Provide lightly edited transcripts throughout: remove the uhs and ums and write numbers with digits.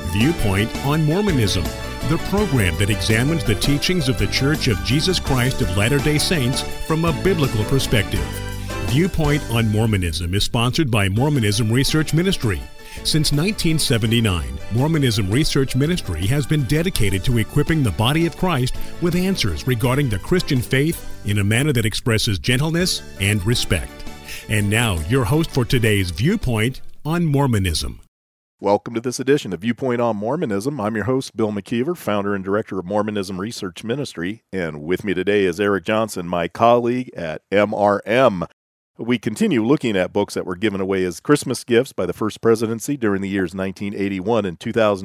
Viewpoint on Mormonism, the program that examines the teachings of the Church of Jesus Christ of Latter-day Saints from a biblical perspective. Viewpoint on Mormonism is sponsored by Mormonism Research Ministry. Since 1979, Mormonism Research Ministry has been dedicated to equipping the body of Christ with answers regarding the Christian faith in a manner that expresses gentleness and respect. And now, your host for today's Viewpoint on Mormonism. Welcome to this edition of Viewpoint on Mormonism. I'm your host, Bill McKeever, founder and director of Mormonism Research Ministry. And with me today is Eric Johnson, my colleague at MRM. We continue looking at books that were given away as Christmas gifts by the First Presidency during the years 1981 and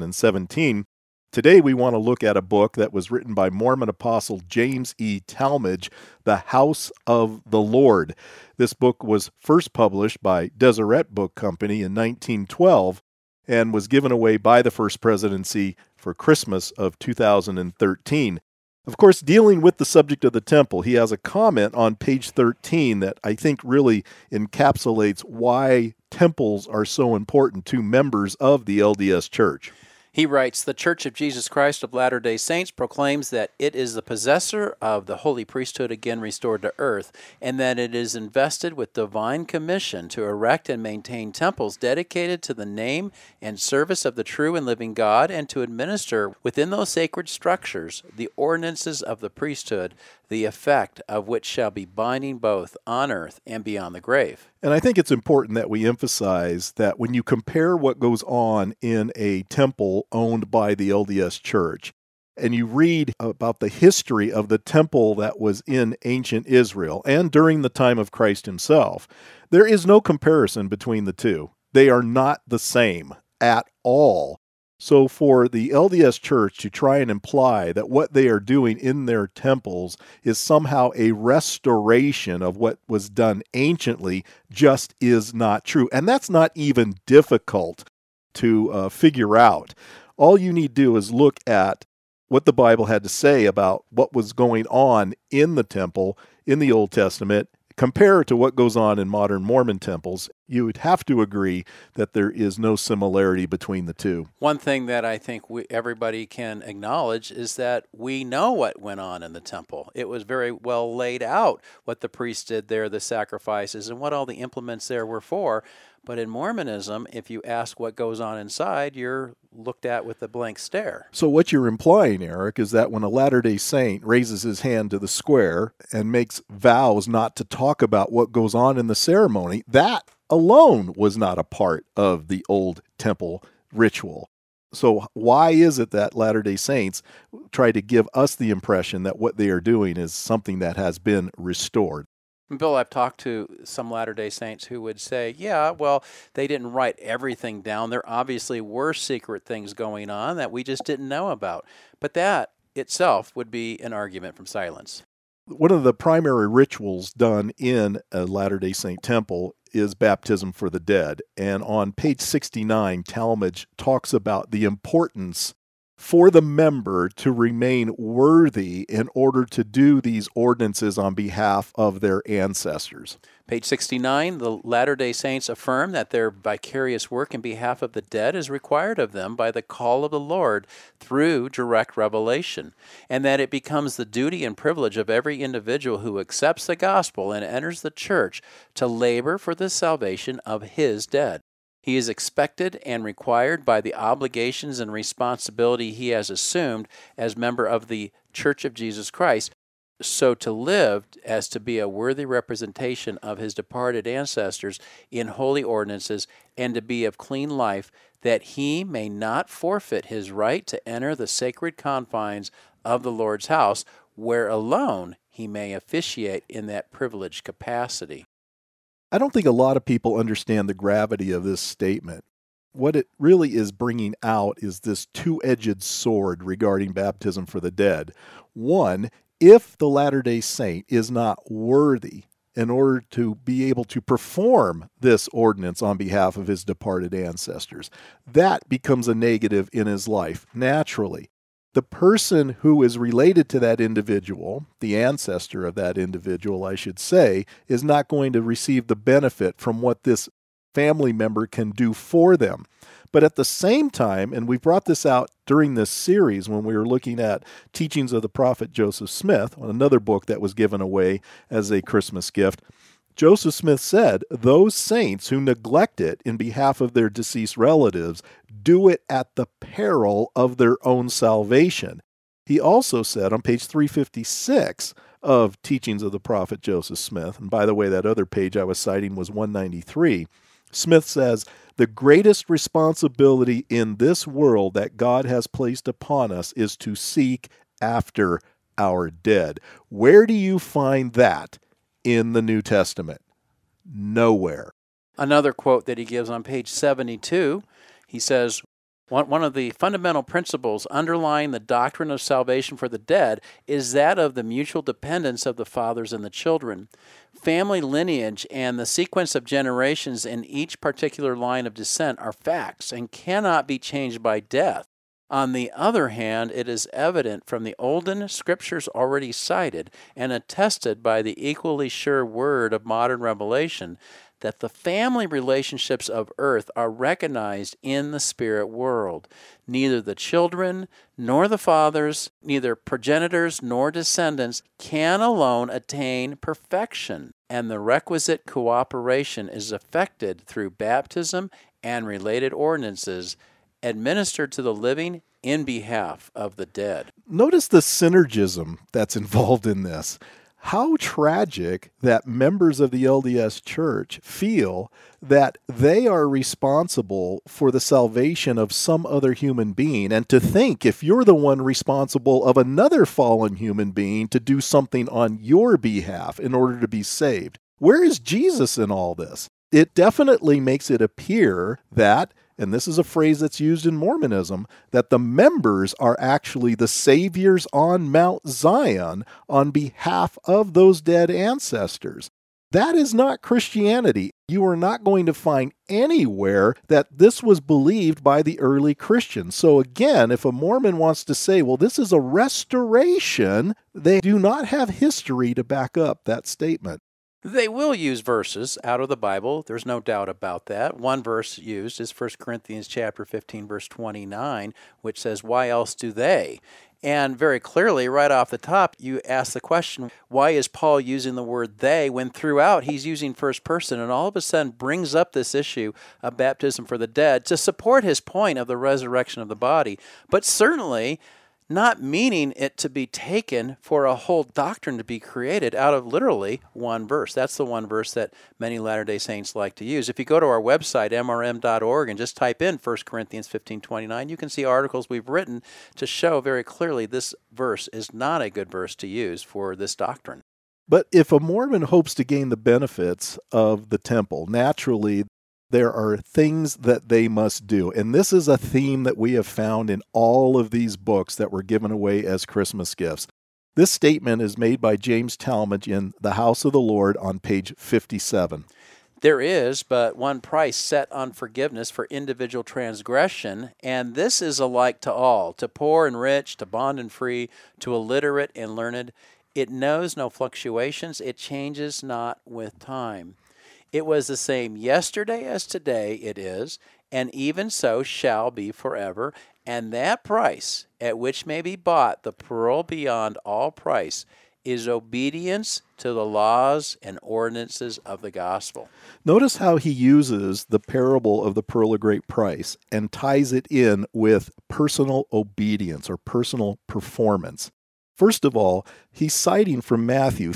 2017. Today we want to look at a book that was written by Mormon apostle James E. Talmage, The House of the Lord. This book was first published by Deseret Book Company in 1912 and was given away by the First Presidency for Christmas of 2013. Of course, dealing with the subject of the temple, he has a comment on page 13 that I think really encapsulates why temples are so important to members of the LDS Church. He writes, "The Church of Jesus Christ of Latter-day Saints proclaims that it is the possessor of the holy priesthood again restored to earth, and that it is invested with divine commission to erect and maintain temples dedicated to the name and service of the true and living God, and to administer within those sacred structures the ordinances of the priesthood, the effect of which shall be binding both on earth and beyond the grave." And I think it's important that we emphasize that when you compare what goes on in a temple owned by the LDS Church, and you read about the history of the temple that was in ancient Israel and during the time of Christ himself, there is no comparison between the two. They are not the same at all. So for the LDS Church to try and imply that what they are doing in their temples is somehow a restoration of what was done anciently just is not true. And that's not even difficult to figure out. All you need to do is look at what the Bible had to say about what was going on in the temple in the Old Testament. Compare it to what goes on in modern Mormon temples, you would have to agree that there is no similarity between the two. One thing that I think everybody can acknowledge is that we know what went on in the temple. It was very well laid out what the priests did there, the sacrifices, and what all the implements there were for. But in Mormonism, if you ask what goes on inside, you're looked at with a blank stare. So what you're implying, Eric, is that when a Latter-day Saint raises his hand to the square and makes vows not to talk about what goes on in the ceremony, that alone was not a part of the old temple ritual. So why is it that Latter-day Saints try to give us the impression that what they are doing is something that has been restored? Bill, I've talked to some Latter-day Saints who would say, yeah, well, they didn't write everything down. There obviously were secret things going on that we just didn't know about. But that itself would be an argument from silence. One of the primary rituals done in a Latter-day Saint temple is baptism for the dead. And on page 69, Talmage talks about the importance for the member to remain worthy in order to do these ordinances on behalf of their ancestors. Page 69, the Latter-day Saints affirm that their vicarious work in behalf of the dead is required of them by the call of the Lord through direct revelation, and that it becomes the duty and privilege of every individual who accepts the gospel and enters the church to labor for the salvation of his dead. He is expected and required by the obligations and responsibility he has assumed as member of the Church of Jesus Christ, so to live as to be a worthy representation of his departed ancestors in holy ordinances, and to be of clean life, that he may not forfeit his right to enter the sacred confines of the Lord's house, where alone he may officiate in that privileged capacity. I don't think a lot of people understand the gravity of this statement. What it really is bringing out is this two-edged sword regarding baptism for the dead. One, if the Latter-day Saint is not worthy in order to be able to perform this ordinance on behalf of his departed ancestors, that becomes a negative in his life, naturally. The person who is related to that individual, the ancestor of that individual, I should say, is not going to receive the benefit from what this family member can do for them. But at the same time, and we brought this out during this series when we were looking at Teachings of the Prophet Joseph Smith, another book that was given away as a Christmas gift, Joseph Smith said, those saints who neglect it in behalf of their deceased relatives do it at the peril of their own salvation. He also said on page 356 of Teachings of the Prophet Joseph Smith, and by the way, that other page I was citing was 193, Smith says, the greatest responsibility in this world that God has placed upon us is to seek after our dead. Where do you find that in the New Testament? Nowhere. Another quote that he gives on page 72, he says, one of the fundamental principles underlying the doctrine of salvation for the dead is that of the mutual dependence of the fathers and the children. Family lineage and the sequence of generations in each particular line of descent are facts and cannot be changed by death. On the other hand, it is evident from the olden scriptures already cited and attested by the equally sure word of modern revelation that the family relationships of earth are recognized in the spirit world. Neither the children nor the fathers, neither progenitors nor descendants can alone attain perfection, and the requisite cooperation is effected through baptism and related ordinances administered to the living in behalf of the dead. Notice the synergism that's involved in this. How tragic that members of the LDS Church feel that they are responsible for the salvation of some other human being, and to think if you're the one responsible of another fallen human being to do something on your behalf in order to be saved. Where is Jesus in all this? It definitely makes it appear that, and this is a phrase that's used in Mormonism, that the members are actually the saviors on Mount Zion on behalf of those dead ancestors. That is not Christianity. You are not going to find anywhere that this was believed by the early Christians. So again, if a Mormon wants to say, well, this is a restoration, they do not have history to back up that statement. They will use verses out of the Bible. There's no doubt about that. One verse used is 1 Corinthians chapter 15, verse 29, which says, why else do they? And very clearly, right off the top, you ask the question, why is Paul using the word they when throughout he's using first person and all of a sudden brings up this issue of baptism for the dead to support his point of the resurrection of the body, but certainly not meaning it to be taken for a whole doctrine to be created out of literally one verse. That's the one verse that many Latter-day Saints like to use. If you go to our website, mrm.org, and just type in 1 Corinthians 15:29, you can see articles we've written to show very clearly this verse is not a good verse to use for this doctrine. But if a Mormon hopes to gain the benefits of the temple, naturally, there are things that they must do. And this is a theme that we have found in all of these books that were given away as Christmas gifts. This statement is made by James Talmage in The House of the Lord on page 57. There is but one price set on forgiveness for individual transgression, and this is alike to all, to poor and rich, to bond and free, to illiterate and learned. It knows no fluctuations, it changes not with time. It was the same yesterday as today it is, and even so shall be forever. And that price at which may be bought the pearl beyond all price is obedience to the laws and ordinances of the gospel. Notice how he uses the parable of the pearl of great price and ties it in with personal obedience or personal performance. First of all, he's citing from Matthew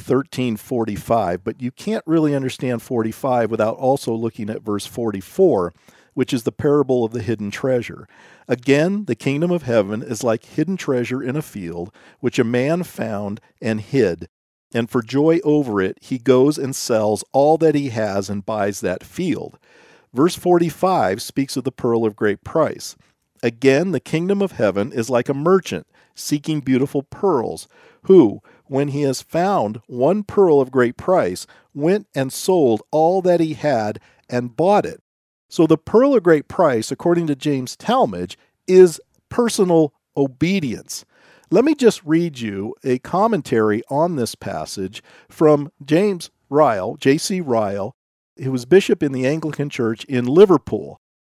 13:45, but you can't really understand 45 without also looking at verse 44, which is the parable of the hidden treasure. Again, the kingdom of heaven is like hidden treasure in a field, which a man found and hid. And for joy over it, he goes and sells all that he has and buys that field. Verse 45 speaks of the pearl of great price. Again, the kingdom of heaven is like a merchant seeking beautiful pearls, who, when he has found one pearl of great price, went and sold all that he had and bought it. So the pearl of great price, according to James Talmage, is personal obedience. Let me just read you a commentary on this passage from James Ryle, J.C. Ryle, who was bishop in the Anglican Church in Liverpool.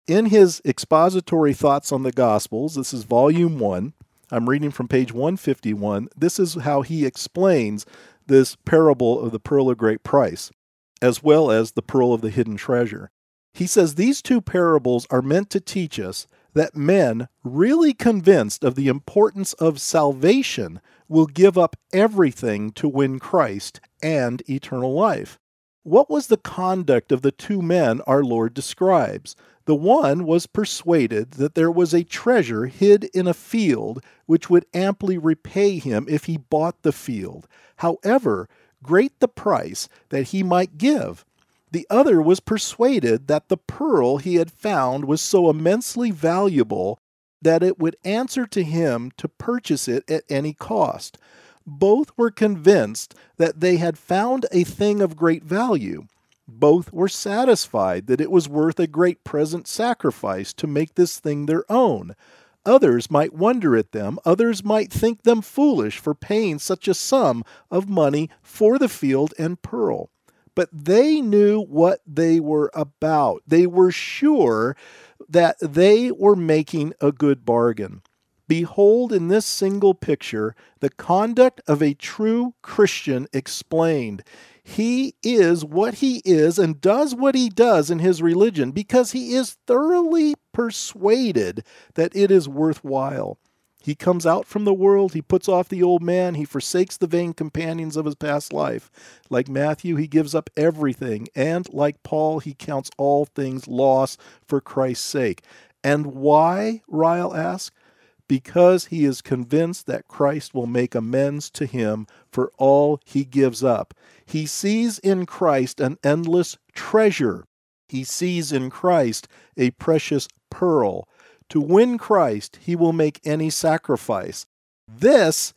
In his expository thoughts on the Gospels, this is volume 1, I'm reading from page 151, this is how he explains this parable of the pearl of great price, as well as the pearl of the hidden treasure. He says these two parables are meant to teach us that men really convinced of the importance of salvation will give up everything to win Christ and eternal life. What was the conduct of the two men our Lord describes? The one was persuaded that there was a treasure hid in a field which would amply repay him if he bought the field. However, great the price that he might give. The other was persuaded that the pearl he had found was so immensely valuable that it would answer to him to purchase it at any cost. Both were convinced that they had found a thing of great value. Both were satisfied that it was worth a great present sacrifice to make this thing their own. Others might wonder at them, others might think them foolish for paying such a sum of money for the field and pearl. But they knew what they were about. They were sure that they were making a good bargain. Behold in this single picture the conduct of a true Christian explained. He is what he is and does what he does in his religion because he is thoroughly persuaded that it is worthwhile. He comes out from the world, he puts off the old man, he forsakes the vain companions of his past life. Like Matthew, he gives up everything, and like Paul, he counts all things loss for Christ's sake. And why, Ryle asks? Because he is convinced that Christ will make amends to him for all he gives up. He sees in Christ an endless treasure. He sees in Christ a precious pearl. To win Christ, he will make any sacrifice. This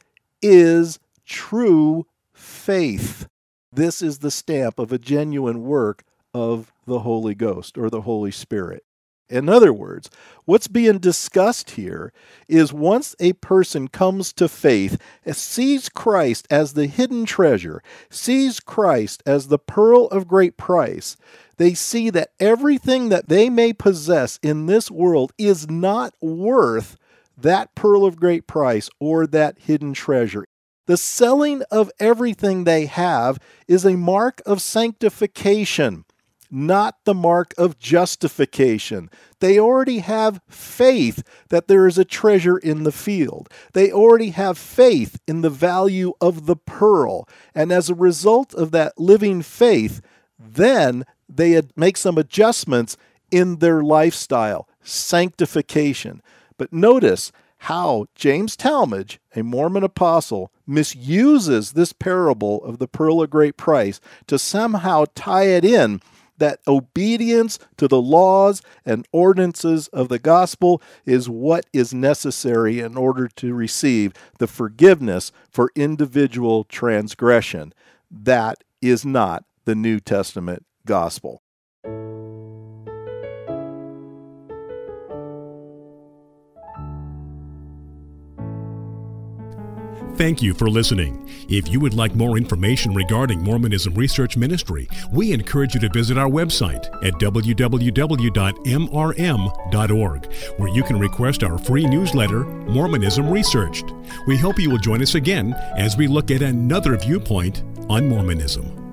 is true faith. This is the stamp of a genuine work of the Holy Ghost or the Holy Spirit. In other words, what's being discussed here is once a person comes to faith, sees Christ as the hidden treasure, sees Christ as the pearl of great price, they see that everything that they may possess in this world is not worth that pearl of great price or that hidden treasure. The selling of everything they have is a mark of sanctification, not the mark of justification. They already have faith that there is a treasure in the field. They already have faith in the value of the pearl. And as a result of that living faith, then they make some adjustments in their lifestyle, sanctification. But notice how James Talmage, a Mormon apostle, misuses this parable of the pearl of great price to somehow tie it in that obedience to the laws and ordinances of the gospel is what is necessary in order to receive the forgiveness for individual transgression. That is not the New Testament gospel. Thank you for listening. If you would like more information regarding Mormonism Research Ministry, we encourage you to visit our website at www.mrm.org, where you can request our free newsletter, Mormonism Researched. We hope you will join us again as we look at another viewpoint on Mormonism.